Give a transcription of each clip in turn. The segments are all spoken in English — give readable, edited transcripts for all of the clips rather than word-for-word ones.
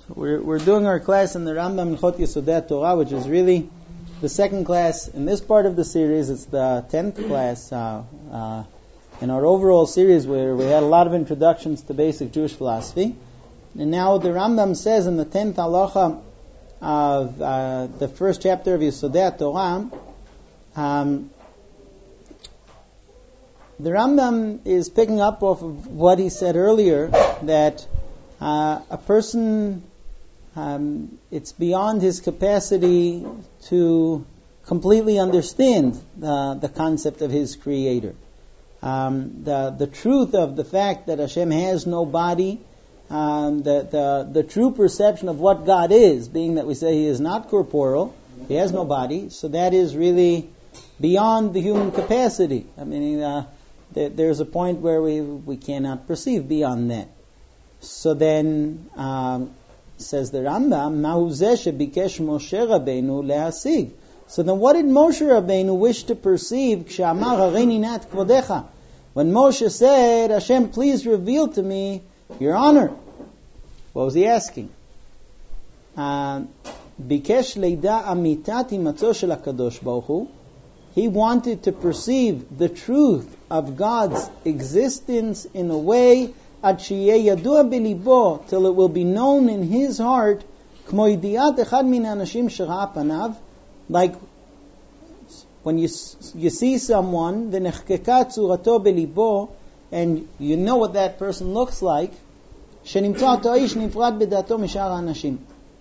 We're doing our class in the Rambam Hilchot Yesodei Torah, which is really the second class in this part of the series. It's the 10th class in our overall series, where we had a lot of introductions to basic Jewish philosophy. And now the Rambam says in the 10th halacha of the first chapter of Yesodei Torah, the Rambam is picking up off of what he said earlier, that a person, it's beyond his capacity to completely understand the concept of his Creator. The truth of the fact that Hashem has no body, the true perception of what God is, being that we say He is not corporeal, He has no body, so that is really beyond the human capacity. I mean, there's a point where we cannot perceive beyond that. So then, says the Rambam, Mahu zeh shebikesh Moshe Rabbeinu lehasig. So then what did Moshe Rabbeinu wish to perceive? K'she'amar hareini nat kvodecha. When Moshe said, Hashem, please reveal to me your honor. What was he asking? Bikesh leida amitat himatzo shel HaKadosh Baruch Hu. He wanted to perceive the truth of God's existence in a way ad sheyeh yadua belibo, till it will be known in his heart, k'mo yidiat echad min ha'anashim shera'a panav, like when you see someone, v'nechkeka tzurato belibo, and you know what that person looks like, shenimtza oto ish nifrad b'dato mishar ha'anashim.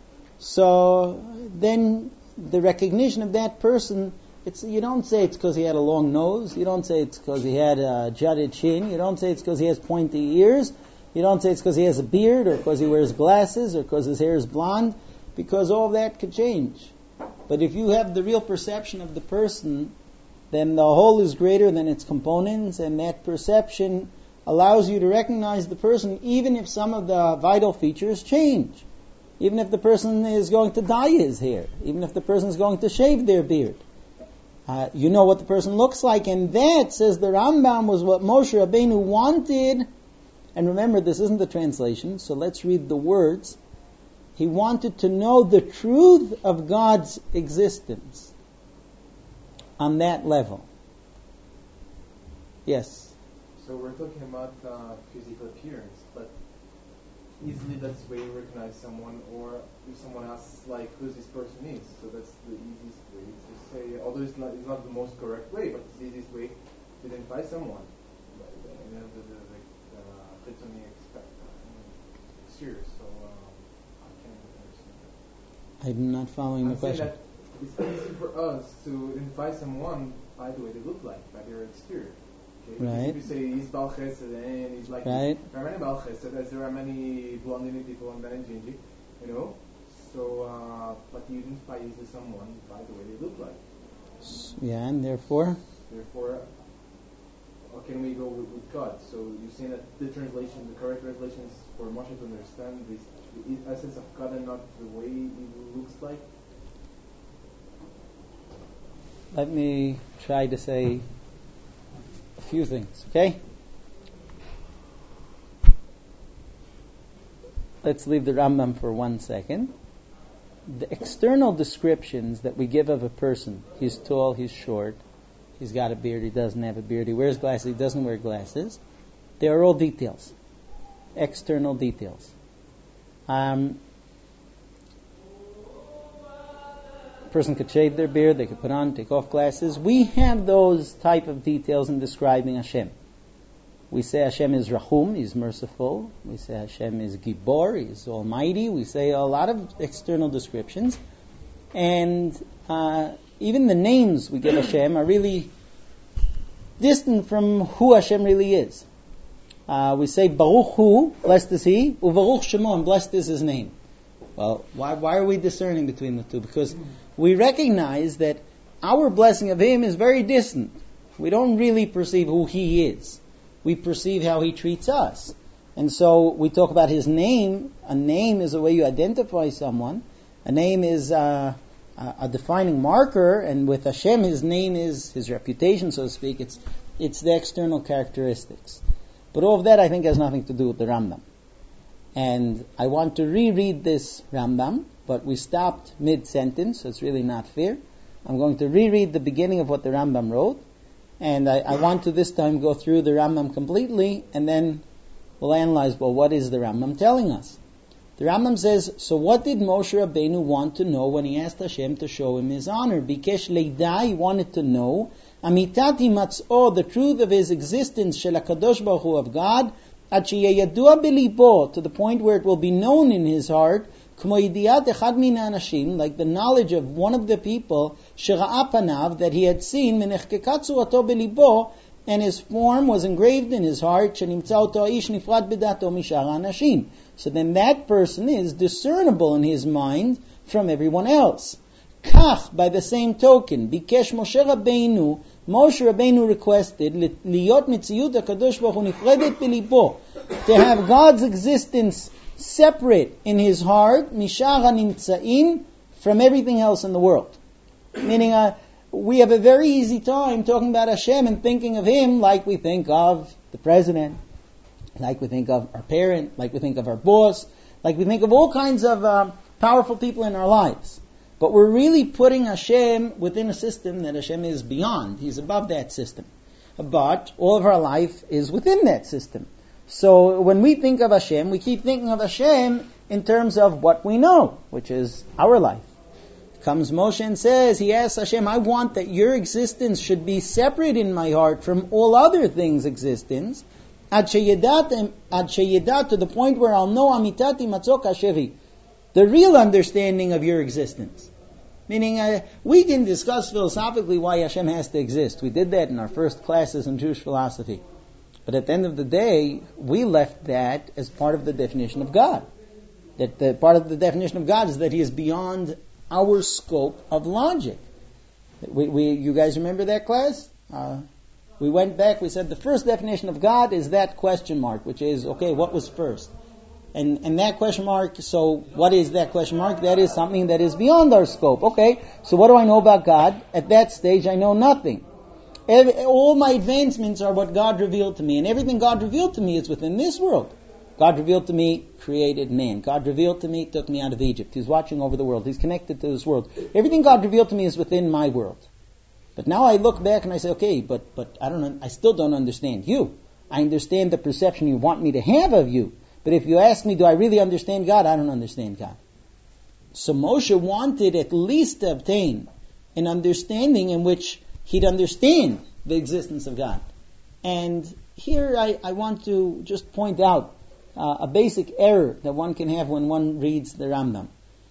So then the recognition of that person, you don't say it's because he had a long nose. You don't say it's because he had a jutted chin. You don't say it's because he has pointy ears. You don't say it's because he has a beard, or because he wears glasses, or because his hair is blonde, because all of that could change. But if you have the real perception of the person, then the whole is greater than its components, and that perception allows you to recognize the person even if some of the vital features change. Even if the person is going to dye his hair. Even if the person is going to shave their beard. You know what the person looks like, and that, says the Rambam, was what Moshe Rabbeinu wanted. And remember, this isn't the translation, so let's read the words. He wanted to know the truth of God's existence on that level. Yes? So we're talking about physical appearance, but easily that's the way you recognize someone, or if someone asks, like, who this person is. So that's the easiest way to say, although it's not the most correct way, but it's the easiest way to identify someone. And the exterior, so I can't understand that. I'm not following the question. That it's easy for us to identify someone by the way they look like, by their exterior. Okay? Right. If you say he's Baal Chesed and he's like, right. There are many Baal Chesed, as there are many blondine people and Ben Gingy, you know. So, but you identify easily someone by the way they look like. Yeah, and therefore, how can we go with God? So you're saying that the correct translation is for Moshe to understand the essence of God and not the way he looks like? Let me try to say a few things, okay? Let's leave the Rambam for 1 second. The external descriptions that we give of a person, he's tall, he's short, he's got a beard, he doesn't have a beard, he wears glasses, he doesn't wear glasses, they are all details, external details. A person could shave their beard, they could put on, take off glasses. We have those type of details in describing Hashem. We say Hashem is Rahum, He's merciful. We say Hashem is Gibor, He's almighty. We say a lot of external descriptions. And even the names we give Hashem are really distant from who Hashem really is. We say Baruch Hu, blessed is He, Uvaruch Shemo, and blessed is His name. Well, why are we discerning between the two? Because we recognize that our blessing of Him is very distant. We don't really perceive who He is. We perceive how He treats us. And so we talk about His name. A name is a way you identify someone. A name is a defining marker, and with Hashem, His name is His reputation, so to speak. It's the external characteristics. But all of that, I think, has nothing to do with the Rambam. And I want to reread this Rambam, but we stopped mid-sentence, so it's really not fair. I'm going to reread the beginning of what the Rambam wrote, and I want to this time go through the Rambam completely, and then we'll analyze, well, what is the Rambam telling us? The Rambam says, so what did Moshe Rabbeinu want to know when he asked Hashem to show him his honor? Bikesh leida, he wanted to know, amitati matz'o, the truth of his existence, shel HaKadosh Baruch Hu, of God, ad sheyeyadua belibo, to the point where it will be known in his heart, k'mo yidiyat echad min ha'anashim, like the knowledge of one of the people, shera'a panav, that he had seen, menechkeka tzuato belibo, and his form was engraved in his heart, shenimtza oto ha'ish nifrad b'dato mishar ha'anashim. So then that person is discernible in his mind from everyone else. Kach, by the same token, Bikesh Moshe Rabbeinu requested, Liyot mitziyut HaKadosh Baruch Hu nifredet b'libo, to have God's existence separate in his heart, mishar ha'nimtzaim, from everything else in the world. Meaning, we have a very easy time talking about Hashem and thinking of Him like we think of the president, like we think of our parent, like we think of our boss, like we think of all kinds of powerful people in our lives. But we're really putting Hashem within a system that Hashem is beyond. He's above that system. But all of our life is within that system. So when we think of Hashem, we keep thinking of Hashem in terms of what we know, which is our life. Comes Moshe and says, he asks Hashem, I want that your existence should be separate in my heart from all other things' existence, ad sheyedat, to the point where I'll know amitati matzok asheri, the real understanding of your existence. Meaning, we can discuss philosophically why Hashem has to exist. We did that in our first classes in Jewish philosophy. But at the end of the day, we left that as part of the definition of God. That the part of the definition of God is that He is beyond our scope of logic. You guys remember that class? We went back, we said the first definition of God is that question mark, which is, okay, what was first? And that question mark, so what is that question mark? That is something that is beyond our scope. Okay, so what do I know about God? At that stage, I know nothing. All my advancements are what God revealed to me, and everything God revealed to me is within this world. God revealed to me, created man. God revealed to me, took me out of Egypt. He's watching over the world. He's connected to this world. Everything God revealed to me is within my world. But now I look back and I say, okay, but I still don't understand you. I understand the perception you want me to have of you. But if you ask me, do I really understand God? I don't understand God. So Moshe wanted at least to obtain an understanding in which he'd understand the existence of God. And here I want to just point out a basic error that one can have when one reads the Rambam.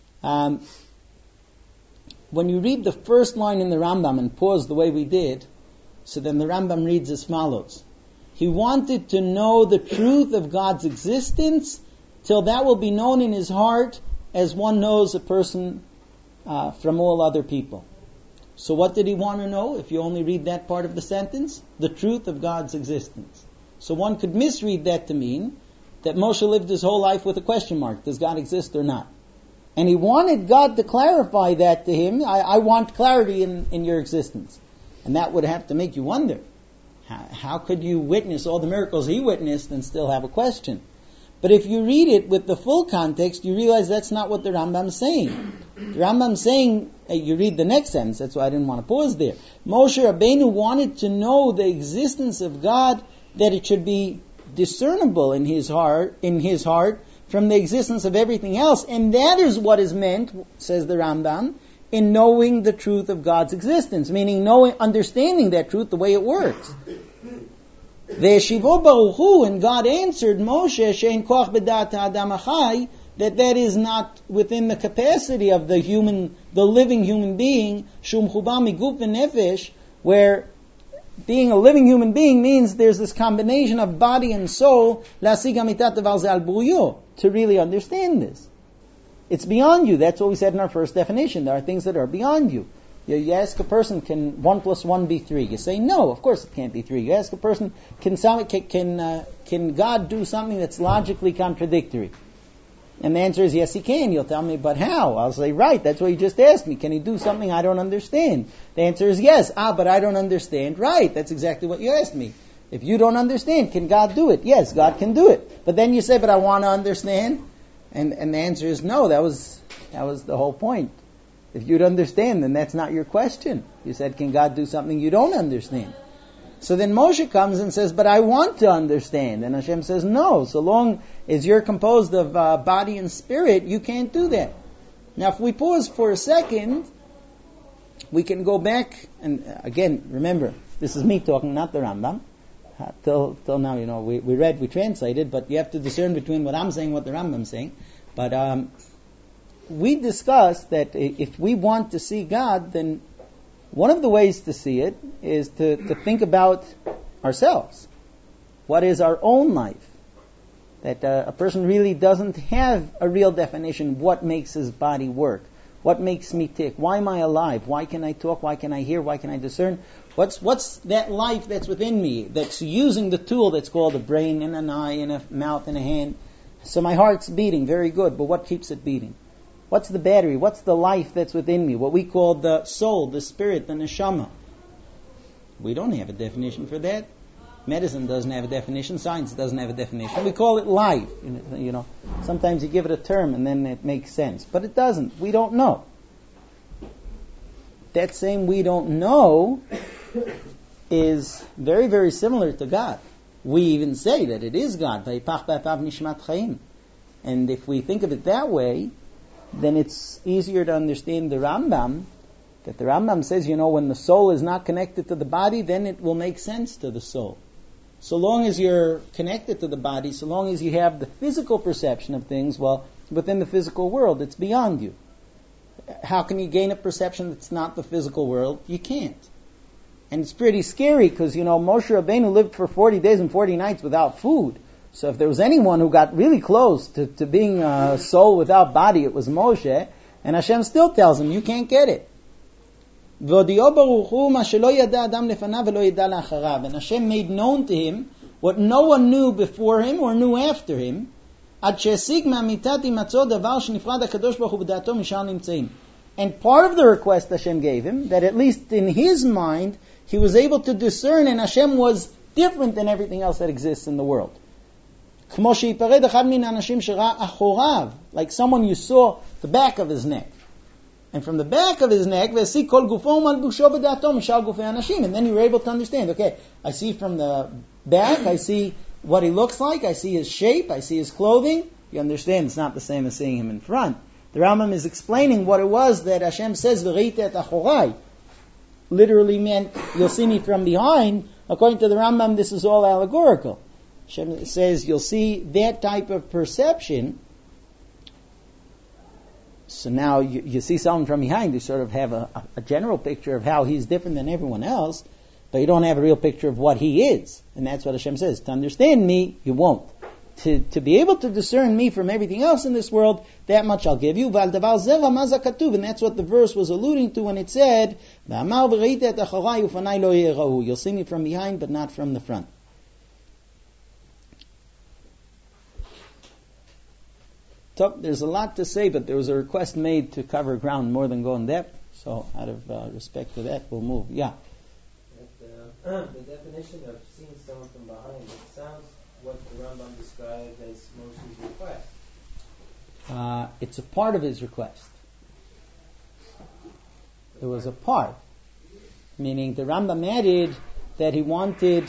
When you read the first line in the Rambam and pause the way we did, so then the Rambam reads as follows. He wanted to know the truth of God's existence till that will be known in his heart as one knows a person from all other people. So what did he want to know if you only read that part of the sentence? The truth of God's existence. So one could misread that to mean that Moshe lived his whole life with a question mark. Does God exist or not? And he wanted God to clarify that to him. I want clarity in your existence. And that would have to make you wonder. How could you witness all the miracles he witnessed and still have a question? But if you read it with the full context, you realize that's not what the Rambam's saying. The Rambam's saying, you read the next sentence, that's why I didn't want to pause there. Moshe Rabbeinu wanted to know the existence of God, that it should be discernible in his heart from the existence of everything else. And that is what is meant, says the Rambam, in knowing the truth of God's existence, meaning understanding that truth the way it works. Ve'eshivo baruch hu, and God answered Moshe, she'en koach b'dat ha'adam achai, that is not within the capacity of the living human being, shum chuba miguf v'nefesh, where being a living human being means there's this combination of body and soul, la'asig amitat devar ze al buruyo, to really understand this. It's beyond you. That's what we said in our first definition. There are things that are beyond you. You ask a person, can 1 + 1 be 3? You say, no, of course it can't be 3. You ask a person, can God do something that's logically contradictory? And the answer is, yes, he can. You'll tell me, but how? I'll say, right, that's what you just asked me. Can he do something I don't understand? The answer is yes. But I don't understand. Right, that's exactly what you asked me. If you don't understand, can God do it? Yes, God can do it. But then you say, but I want to understand. And the answer is no. That was the whole point. If you'd understand, then that's not your question. You said, can God do something you don't understand? So then Moshe comes and says, but I want to understand. And Hashem says, no. So long as you're composed of body and spirit, you can't do that. Now, if we pause for a second, we can go back, and again, remember, this is me talking, not the Rambam. Till now, we translated, but you have to discern between what I'm saying and what the Rambam's saying. But we discussed that if we want to see God, then one of the ways to see it is to think about ourselves. What is our own life? That a person really doesn't have a real definition. What makes his body work? What makes me tick? Why am I alive? Why can I talk? Why can I hear? Why can I discern? What's that life that's within me that's using the tool that's called a brain and an eye and a mouth and a hand? So my heart's beating, very good, but what keeps it beating? What's the battery? What's the life that's within me? What we call the soul, the spirit, the neshama. We don't have a definition for that. Medicine doesn't have a definition. Science doesn't have a definition. We call it life. Sometimes you give it a term and then it makes sense. But it doesn't. We don't know. That same we don't know is very, very similar to God. We even say that it is God. And if we think of it that way, then it's easier to understand the Rambam, that the Rambam says, when the soul is not connected to the body, then it will make sense to the soul. So long as you're connected to the body, so long as you have the physical perception of things, well, within the physical world, it's beyond you. How can you gain a perception that's not the physical world? You can't. And it's pretty scary because, Moshe Rabbeinu lived for 40 days and 40 nights without food. So if there was anyone who got really close to being a soul without body, it was Moshe. And Hashem still tells him, you can't get it. And Hashem made known to him what no one knew before him or knew after him. And part of the request Hashem gave him, that at least in his mind, he was able to discern, and Hashem was different than everything else that exists in the world. Like someone you saw the back of his neck. And from the back of his neck, and then you were able to understand, okay, I see from the back, I see what he looks like, I see his shape, I see his clothing. You understand it's not the same as seeing him in front. The Rambam is explaining what it was that Hashem says, literally meant, you'll see me from behind. According to the Rambam, this is all allegorical. Hashem says, you'll see that type of perception. So now you see someone from behind, you sort of have a general picture of how he's different than everyone else, but you don't have a real picture of what he is. And that's what Hashem says. To understand me, you won't. To be able to discern me from everything else in this world, that much I'll give you. And that's what the verse was alluding to when it said, you'll see me from behind, but not from the front. So, there's a lot to say, but there was a request made to cover ground more than go in depth. So, out of respect to that, we'll move. Yeah. The definition of seeing someone from behind, it sounds what the Rambam described as Moshe's request. It's a part of his request. It was a part. Meaning, the Rambam added that he wanted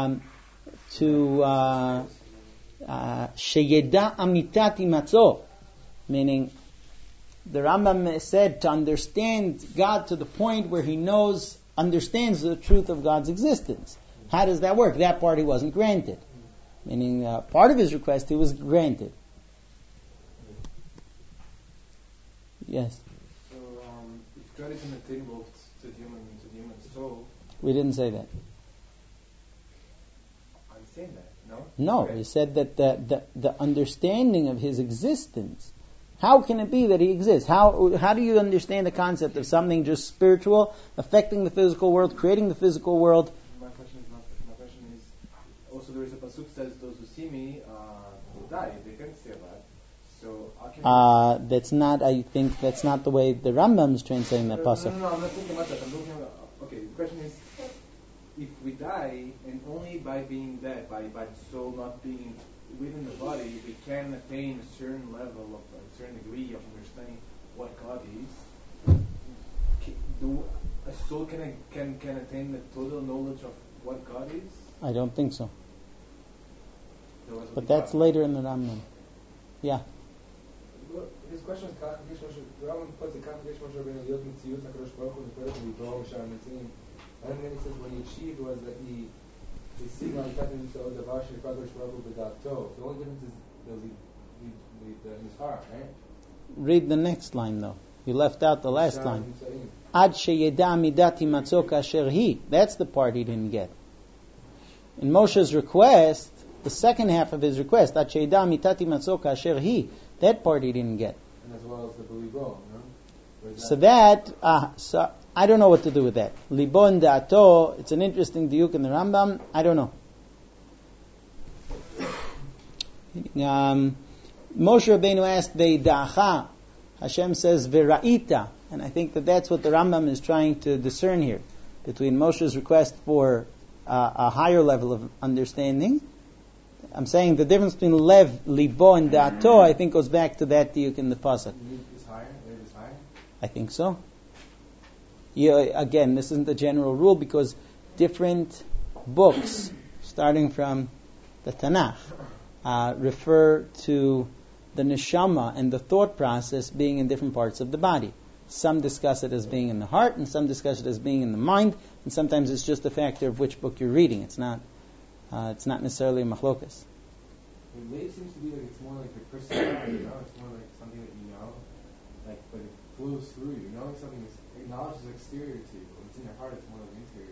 to Sheyeda amitat imatzo, meaning the Rambam said to understand God to the point where he understands the truth of God's existence. How does that work? That part he wasn't granted. Meaning part of his request he was granted. Yes? So if God is unattainable to the human soul... We didn't say that. I'm saying that. No, he said that the understanding of his existence, how can it be that he exists? How do you understand the concept of something just spiritual, affecting the physical world, creating the physical world? My question is, also there is a pasuk says, those who see me will die. They can't say that. So how can I think that's not the way the Rambam is translating that pasuk. No, I'm not thinking about that. Okay, the question is, if we die, and only by being dead, by the soul not being within the body, we can attain a certain level of a certain degree of understanding what God is. Do a soul can attain the total knowledge of what God is? I don't think so. But But that's later in the Rambam. Yeah. His question is the Rambam puts a complication Moshe Rabbeinu Yod Mitziyut HaKadosh Baruch Hu Neferet V'Yitro Shar Mitzim. And then he says when he achieved was that he see on Tatin Yisrael Davar Shel Kadosh Baruch Hu B'Dato. The only difference is in his heart, right? Read the next line though. You left out the last line. Ad sheyeda midati matzok asher hi. That's the part he didn't get. In Moshe's request, the second half of his request, Ad sheyeda midati matzok asher hi. That part he didn't get. And as well as the Belibo, no? So that, I don't know what to do with that. Libo and da'ato, it's an interesting diuk in the Rambam. I don't know. Moshe Rabbeinu asked Ve'ida'acha. Hashem says Ve'ra'ita. And I think that that's what the Rambam is trying to discern here. Between Moshe's request for a higher level of understanding. I'm saying the difference between Lev, Libo, and Da'ato, I think goes back to that diuk in the Pasuk. Is higher? Lev is higher? I think so. Again, this isn't the general rule because different books, starting from the Tanakh, refer to the neshama and the thought process being in different parts of the body. Some discuss it as being in the heart, and some discuss it as being in the mind, and sometimes it's just a factor of which book you're reading. It's not necessarily a machlokas. The way seems to be like it's more like a personality, you know? It's more like something that you know, like, but it flows through you. Knowing something is knowledge is exterior to you. When it's in your heart, it's more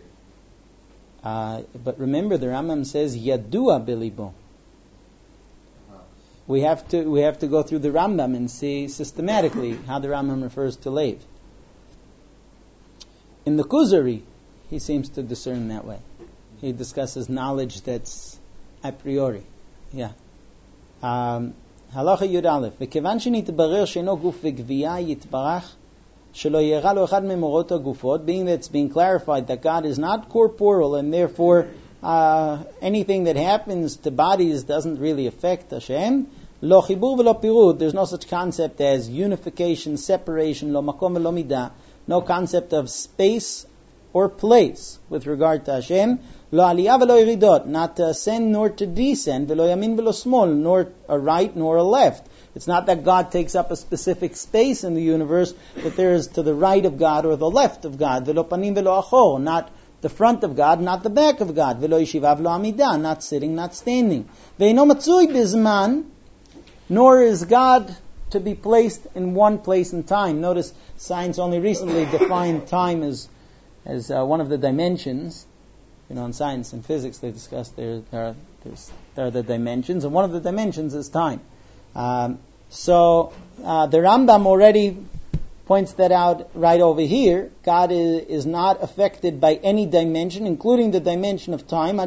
like interior. But remember, the Rambam says Yadua Bilibo. We have to go through the Rambam and see systematically how the Rambam refers to Lev. In the Kuzari, he seems to discern that way. He discusses knowledge that's a priori. Yeah. Halacha Yud Aleph. V'kevan shenitbarer she'eno guf v'gviya yitbarach shelo yera lo echad memorot hagufot, being that it's being clarified that God is not corporeal and therefore anything that happens to bodies doesn't really affect Hashem. Lo chibur v'lo pirud. There's no such concept as unification, separation, lo makom v'lo midah. No concept of space or place with regard to Hashem. Lo aliyah v'lo yiridot. Not to ascend nor to descend. V'lo yamin v'lo smol. Nor a right nor a left. It's not that God takes up a specific space in the universe, that there is to the right of God or the left of God. V'lo panim v'lo achor. Not the front of God, not the back of God. V'lo yeshiva v'lo amidah. Not sitting, not standing. Ve'ino matzui bizman. Nor is God to be placed in one place in time. Notice science only recently defined time as one of the dimensions. You know, in science and physics they discuss there are the dimensions, and one of the dimensions is time. So the Rambam already points that out right over here. God is not affected by any dimension, including the dimension of time.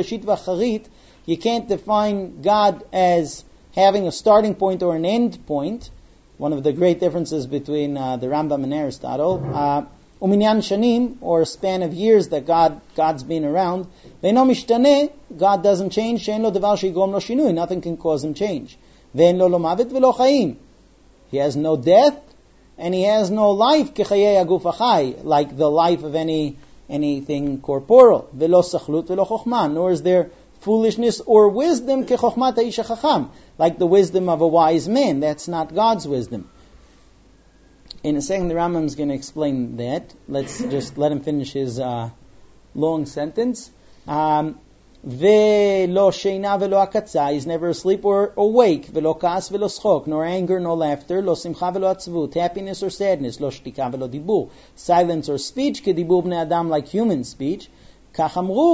You can't define God as having a starting point or an end point. One of the great differences between the Rambam and Aristotle. Uminyan shanim, or a span of years that God's been around. Ve'eno mishtane, God doesn't change. She'en lo davar she'yigrom lo shinui, nothing can cause him change. Ve'en lo mavet ve'lo chayim. He has no death, and he has no life, kechayei aguf achai, like the life of anything corporeal. Ve'lo sachlut ve'lo chokhmah, nor is there foolishness or wisdom, kechokhmat ha'ish hachacham, like the wisdom of a wise man. That's not God's wisdom. In a second, the Rambam is going to explain that. Let's just let him finish his long sentence. Ve'lo sheina ve'lo akatza, he's never asleep or awake. Ve'lo kas ve'lo schok, nor anger nor laughter. Lo simcha ve'lo atzvut, happiness or sadness. Lo shtika ve'lo dibur, silence or speech. Kedibur bnei adam, like human speech. Our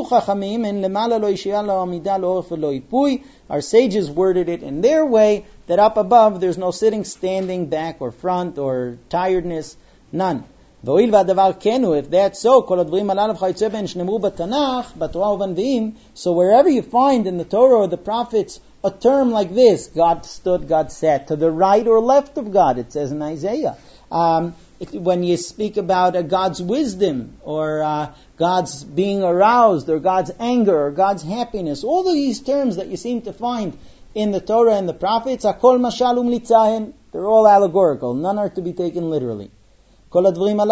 sages worded it in their way, that up above there's no sitting, standing, back or front, or tiredness, none. If that's so, so wherever you find in the Torah or the prophets a term like this, God stood, God sat, to the right or left of God, it says in Isaiah. when you speak about God's wisdom, or God's being aroused, or God's anger, or God's happiness, all of these terms that you seem to find in the Torah and the prophets, akol mashal umlitzahen, they're all allegorical. None are to be taken literally. All these things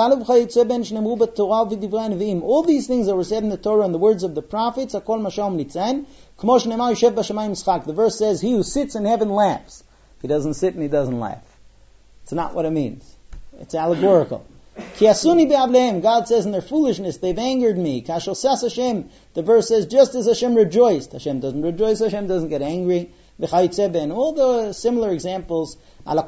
that were said in the Torah and the words of the prophets, akol mashal umlitzahen, kmo shneimar yoshev b'shamayim yischak. The verse says, he who sits in heaven laughs. He doesn't sit and he doesn't laugh. It's not what it means. It's allegorical. Ki asuni be'avlehem, God says in their foolishness, they've angered me. Kashal sas Hashem, the verse says, just as Hashem rejoiced. Hashem doesn't rejoice, Hashem doesn't get angry. And all the similar examples. Our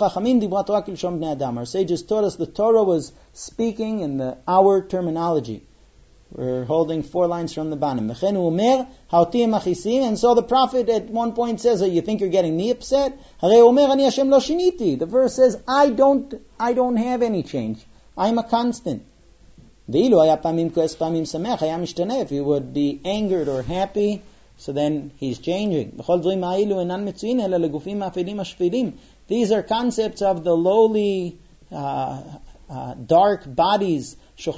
sages taught us the Torah was speaking in our terminology. We're holding 4 lines from the bottom. And so the prophet at one point says, you think you're getting me upset? The verse says, I don't have any change. I'm a constant. If he would be angered or happy, so then he's changing. These are concepts of the lowly, dark bodies. We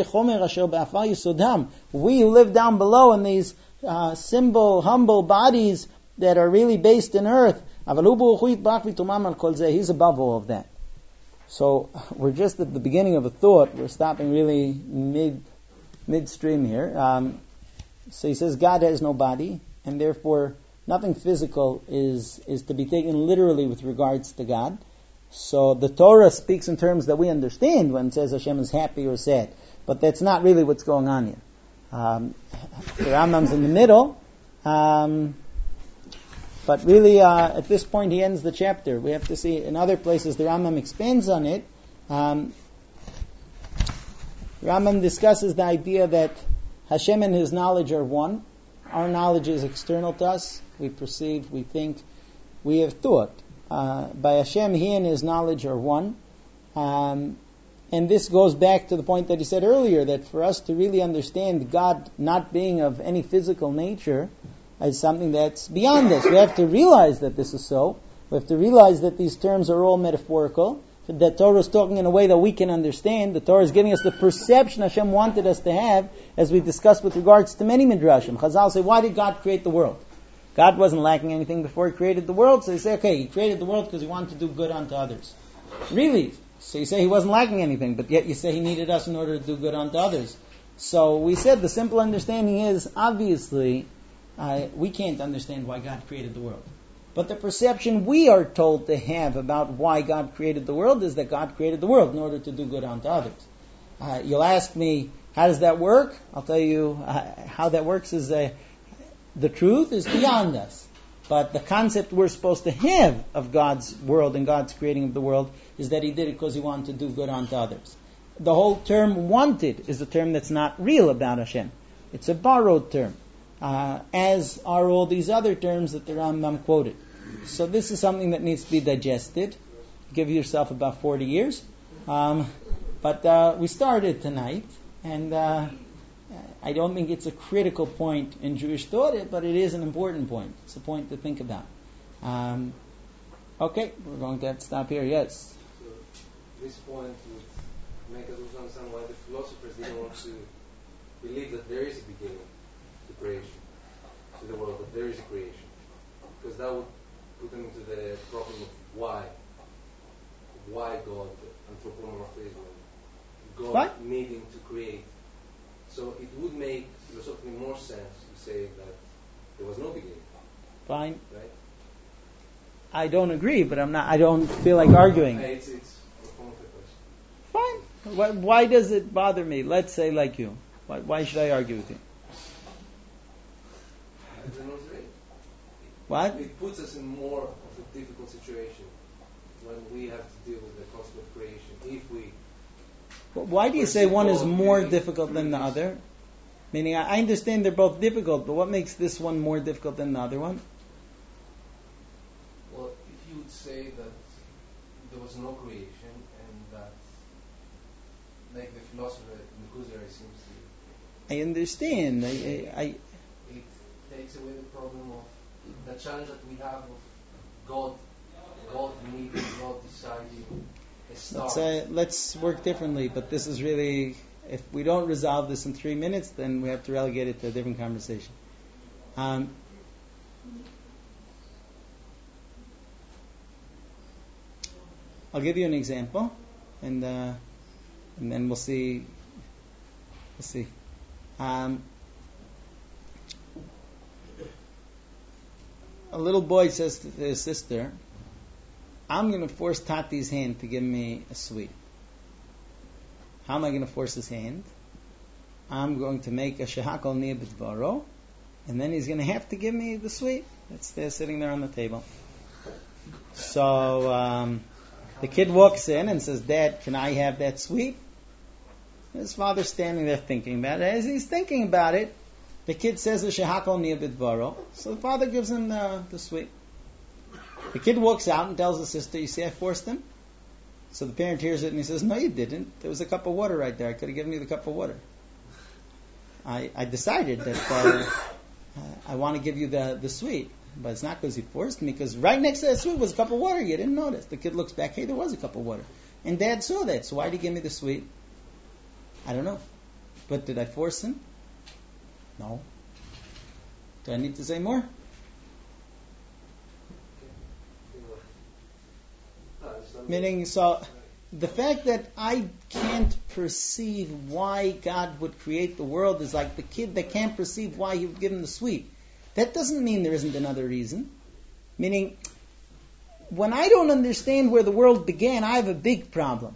who live down below in these humble bodies that are really based in earth. He's above all of that. So we're just at the beginning of a thought. We're stopping really midstream here. So he says God has no body, and therefore nothing physical is to be taken literally with regards to God. So the Torah speaks in terms that we understand when it says Hashem is happy or sad. But that's not really what's going on here. The Rambam's in the middle. But really, at this point, he ends the chapter. We have to see in other places the Rambam expands on it. Rambam discusses the idea that Hashem and His knowledge are one. Our knowledge is external to us. We perceive, we think, we have thought. By Hashem, He and His knowledge are one. And this goes back to the point that he said earlier, that for us to really understand God not being of any physical nature is something that's beyond us. We have to realize that this is so. We have to realize that these terms are all metaphorical. That Torah is talking in a way that we can understand. The Torah is giving us the perception Hashem wanted us to have, as we discussed with regards to many midrashim. Chazal say, why did God create the world? God wasn't lacking anything before He created the world, so they say, okay, He created the world because He wanted to do good unto others. Really? So you say He wasn't lacking anything, but yet you say He needed us in order to do good unto others. So we said the simple understanding is, obviously, we can't understand why God created the world. But the perception we are told to have about why God created the world is that God created the world in order to do good unto others. You'll ask me, how does that work? I'll tell you how that works is the truth is beyond us. But the concept we're supposed to have of God's world and God's creating of the world is that He did it because He wanted to do good unto others. The whole term wanted is a term that's not real about Hashem. It's a borrowed term. As are all these other terms that the Rambam quoted. So this is something that needs to be digested. Give yourself about 40 years. But we started tonight, and I don't think it's a critical point in Jewish thought, but it is an important point. It's a point to think about. Okay, we're going to have to stop here. Yes? So this point would make us also understand why the philosophers didn't want to believe that there is a beginning to creation, to the world, that there is a creation. Because that would put them into the problem of why God, anthropomorphism, God needing to create. So it would make philosophically more sense to say that there was no beginning. Fine. Right? I don't agree, but I don't feel like arguing. It's a form of a question. Fine. Why does it bother me? Let's say like you. Why should I argue with you? What? It puts us in more of a difficult situation when we have to deal with the concept of creation. Why do you say one is more difficult than the other? Meaning, I understand they're both difficult, but what makes this one more difficult than the other one? Well, if you would say that there was no creation and that, like the philosopher Kuzari seems to, I understand. it takes away the problem of the challenge that we have of God needing, God deciding, Let's work differently, but this is really, if we don't resolve this in 3 minutes, then we have to relegate it to a different conversation. I'll give you an example, and then we'll see. A little boy says to his sister, I'm going to force Tati's hand to give me a sweet. How am I going to force his hand? I'm going to make a shehakol niya b'dvaro, and then he's going to have to give me the sweet. It's there sitting there on the table. So the kid walks in and says, Dad, can I have that sweet? His father's standing there thinking about it. As he's thinking about it, the kid says, shehakol niya b'dvaro. So the father gives him the sweet. The kid walks out and tells the sister, you see, I forced him? So the parent hears it and he says, no, you didn't. There was a cup of water right there. I could have given you the cup of water. I decided that I want to give you the sweet. But it's not because he forced me, because right next to that sweet was a cup of water. You didn't notice. The kid looks back, hey, there was a cup of water. And Dad saw that, so why did he give me the sweet? I don't know. But did I force him? No. Do I need to say more? Meaning, so the fact that I can't perceive why God would create the world is like the kid that can't perceive why he would give him the sweet. That doesn't mean there isn't another reason. Meaning, when I don't understand where the world began, I have a big problem.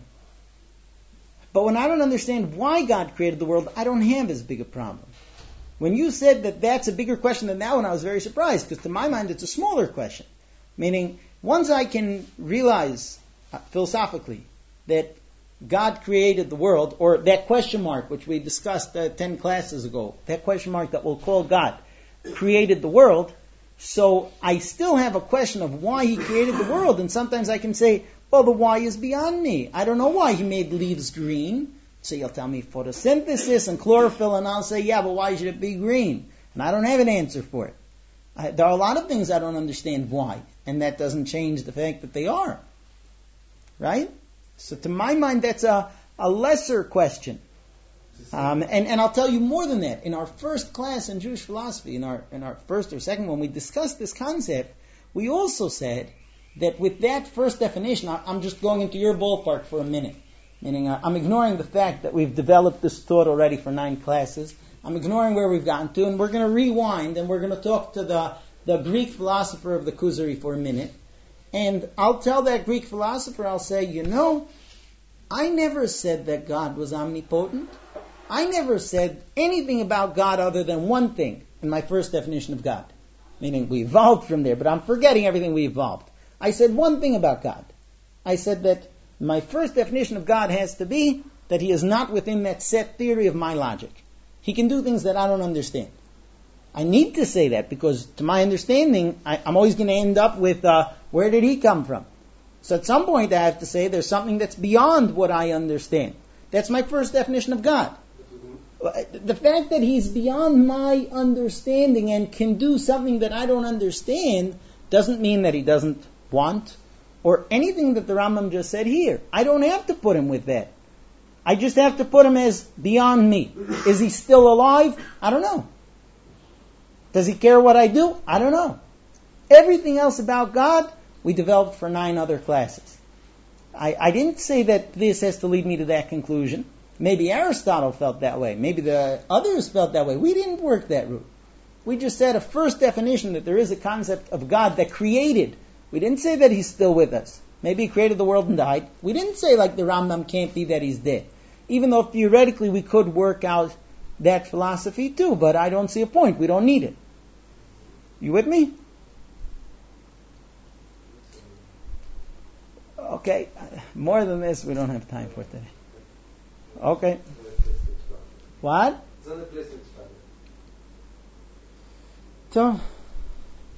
But when I don't understand why God created the world, I don't have as big a problem. When you said that that's a bigger question than that one, I was very surprised, because to my mind it's a smaller question. Meaning, once I can realize philosophically that God created the world, or that question mark which we discussed 10 classes ago, that question mark that we'll call God, created the world, so I still have a question of why He created the world, and sometimes I can say, well, the why is beyond me. I don't know why He made leaves green. So you'll tell me photosynthesis and chlorophyll, and I'll say, yeah, but why should it be green? And I don't have an answer for it. There are a lot of things I don't understand why, and that doesn't change the fact that they are. Right? So to my mind, that's a lesser question. And I'll tell you more than that. In our first class in Jewish philosophy, in our first or second one, we discussed this concept. We also said that with that first definition, I'm just going into your ballpark for a minute. Meaning, I'm ignoring the fact that we've developed this thought already for 9 classes. I'm ignoring where we've gotten to, and we're going to rewind, and we're going to talk to the Greek philosopher of the Kuzari for a minute. And I'll tell that Greek philosopher, I'll say, I never said that God was omnipotent. I never said anything about God other than one thing in my first definition of God. Meaning, we evolved from there, but I'm forgetting everything we evolved. I said one thing about God. I said that my first definition of God has to be that He is not within that set theory of my logic. He can do things that I don't understand. I need to say that because to my understanding, I'm always going to end up with, where did He come from? So at some point I have to say there's something that's beyond what I understand. That's my first definition of God. The fact that He's beyond my understanding and can do something that I don't understand doesn't mean that He doesn't want, or anything that the Rambam just said here. I don't have to put Him with that. I just have to put Him as beyond me. Is He still alive? I don't know. Does He care what I do? I don't know. Everything else about God, we developed for 9 other classes. I didn't say that this has to lead me to that conclusion. Maybe Aristotle felt that way. Maybe the others felt that way. We didn't work that route. We just said a first definition that there is a concept of God that created. We didn't say that He's still with us. Maybe He created the world and died. We didn't say like the Rambam can't be that He's dead. Even though theoretically we could work out that philosophy too, but I don't see a point. We don't need it. You with me? Okay. More than this we don't have time for today. Okay. What? It's not a place to expand. So